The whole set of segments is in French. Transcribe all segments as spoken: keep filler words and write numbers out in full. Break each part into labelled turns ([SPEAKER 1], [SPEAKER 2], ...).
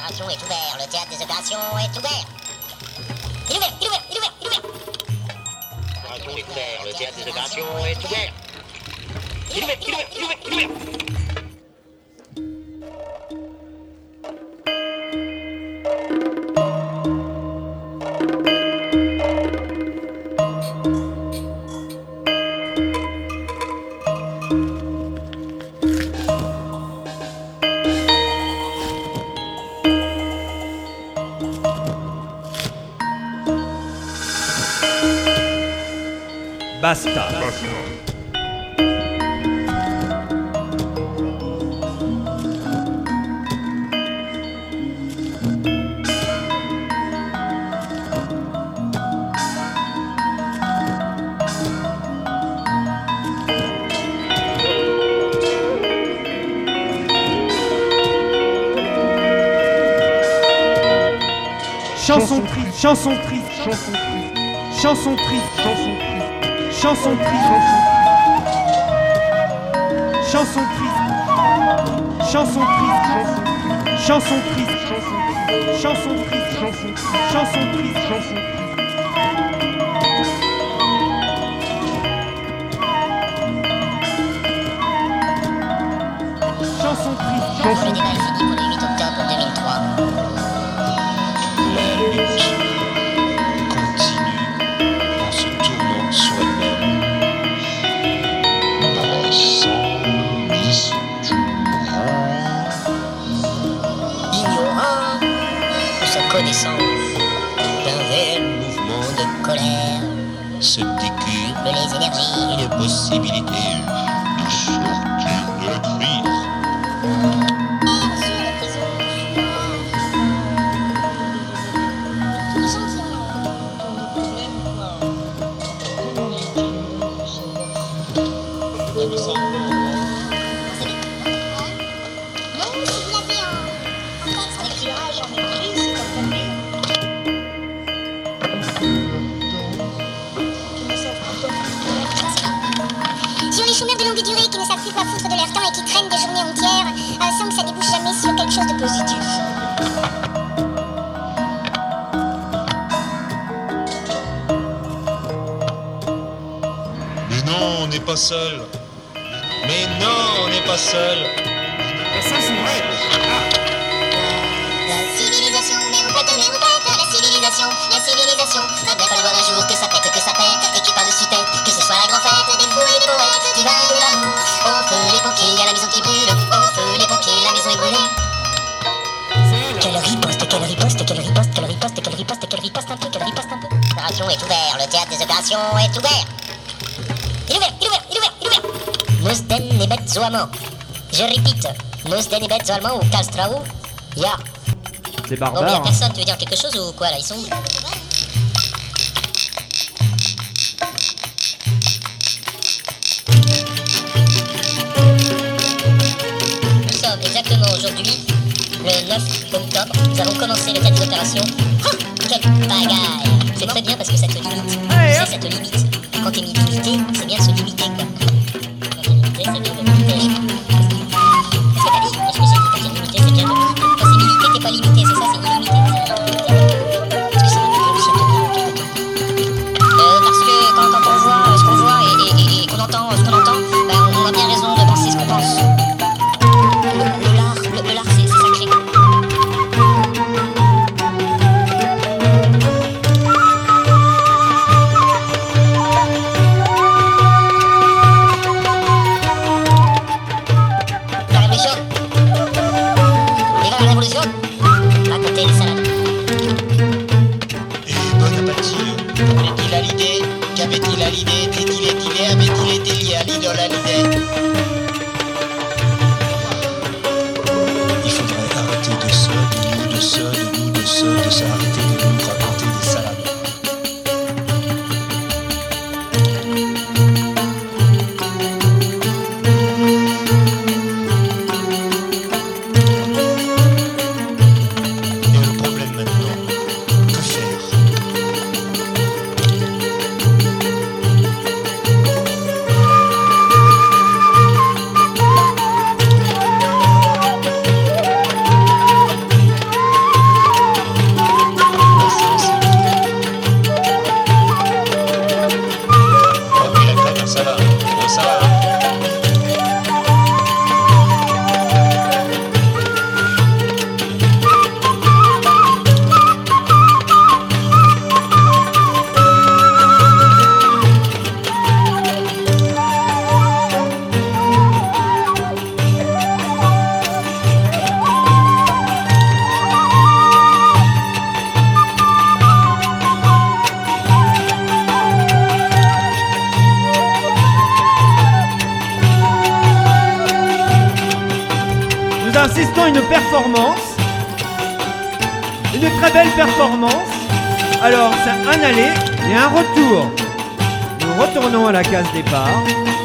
[SPEAKER 1] L'opération est ouverte, le théâtre des opérations est ouvert. Il est ouvert, il est ouvert, il est ouvert, il est ouvert. L'opération est ouverte, le théâtre des opérations est ouvert. Il est ouvert, il est ouvert, il est ouvert, il est ouvert.
[SPEAKER 2] Basta. Chanson triste, chanson triste, chanson triste, chanson triste, chanson triste. Chanson triste, chanson triste, chanson triste, chanson triste, chanson triste, chanson triste, chanson triste. Chanson triste,
[SPEAKER 1] Le débat est fini pour le huit octobre deux mille trois.
[SPEAKER 3] La lutte continue en se tournant sur elle-même. Sans discours.
[SPEAKER 1] Ignorant ou se connaissant d'un réel mouvement de colère,
[SPEAKER 3] Se décuple
[SPEAKER 1] les énergies
[SPEAKER 3] une possibilité de sortir de la crise.
[SPEAKER 4] Sur les chômeurs de longue durée qui ne savent plus quoi foutre de leur temps et qui traînent des journées entières euh, sans que ça débouche jamais sur quelque chose de positif.
[SPEAKER 3] Mais non, on n'est pas seul. Mais non, on n'est pas seul.
[SPEAKER 2] Ça c'est vrai.
[SPEAKER 4] La civilisation, mais on pète, mais on pète. La civilisation, la civilisation. Va bien falloir un jour que ça pète, que ça pète. Et qui parle dessus tête, que ce soit la grande fête des fous et des poètes. Du vin et de l'amour. Au feu les pompiers, à la maison qui brûle. Au feu les pompiers, la maison est brûlée. Quelle riposte, quelle riposte, quelle riposte, quelle riposte, quelle riposte, quelle riposte un peu, quelle riposte un peu.
[SPEAKER 1] L'opération est ouverte, le théâtre des opérations est ouvert. Il est ouvert, il est ouvert, il est ouvert, il est ouvert. Musden et bêtes allemands. Je répète, Musden et bêtes allemands ou Karlsruhe. Ya.
[SPEAKER 2] C'est
[SPEAKER 1] Bon, mais y'a
[SPEAKER 2] barbare. hein.
[SPEAKER 1] personne, tu veux dire quelque chose ou quoi là? Ils sont où? Nous sommes exactement aujourd'hui, le neuf octobre. Nous allons commencer le théâtre des opérations. Ah, quelle bagaille! C'est très bien parce que ça te limite. Tu sais, ça te limite. Quand t'es limité, c'est bien de se limiter quoi. Quand t'es limité, c'est bien de limiter. Qu'est-ce que t'as dit? Je me suis dit, quand t'es limité, c'est bien de limiter. Quand c'est limité, t'es pas limité, c'est ça, c'est illimité. Est-ce que c'est limité ou c'est quelque chose? Euh, parce que quand, quand on voit ce qu'on voit et, et, et, et qu'on entend ce qu'on entend, ben on, on a bien raison de penser ce qu'on pense. Le, le lard, le, le lard, c'est c'est sacré. La révolution. Viva la révolution. Racontez les salades.
[SPEAKER 3] Et bon appétit. Avait-il à l'idée? Qu'avait-il à l'idée? Était-il est-il avait-il été lié à l'idole à l'idée? Il faudrait arrêter de se, de nous, de se, de nous, de se, de s'arrêter de nous raconter des salades. Et le problème maintenant, que faire?
[SPEAKER 2] assistons à une performance. Une très belle performance. Alors, c'est un aller et un retour. Nous retournons à la case départ.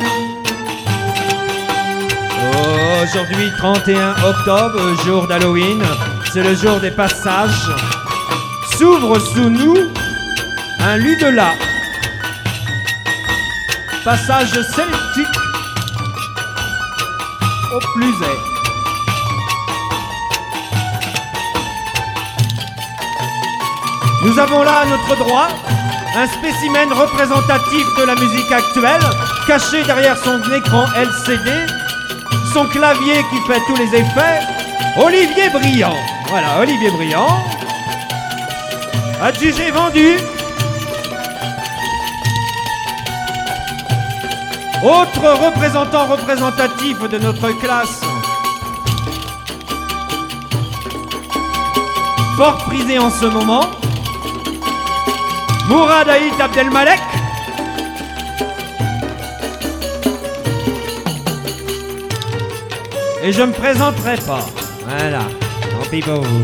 [SPEAKER 2] Aujourd'hui, trente et un octobre, jour d'Halloween. C'est le jour des passages. S'ouvre sous nous un Ludela. Passage celtique au plus est. Nous avons là à notre droit un spécimen représentatif de la musique actuelle, caché derrière son écran L C D, son clavier qui fait tous les effets, Olivier Briand. Voilà, Olivier Briand. Adjugé vendu. Autre représentant représentatif de notre classe, fort prisé en ce moment, Mourad Aït Abdelmalek. Et je me présenterai pas. Voilà, tant pis pour vous.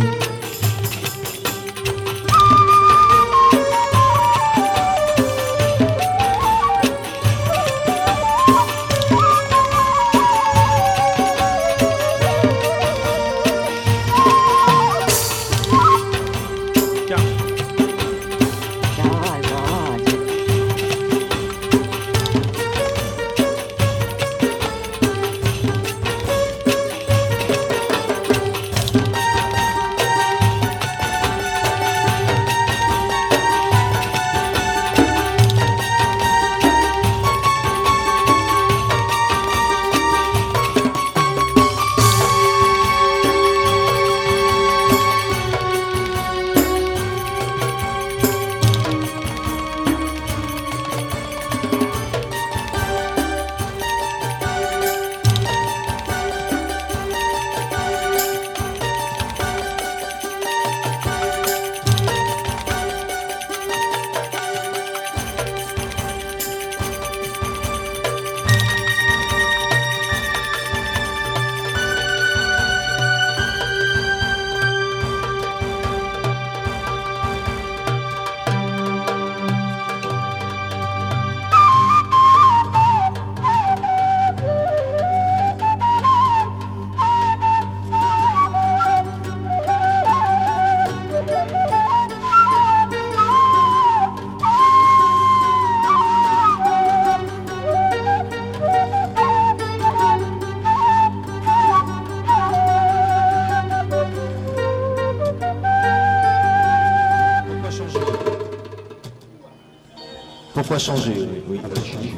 [SPEAKER 3] Pourquoi changer? Oui, oui.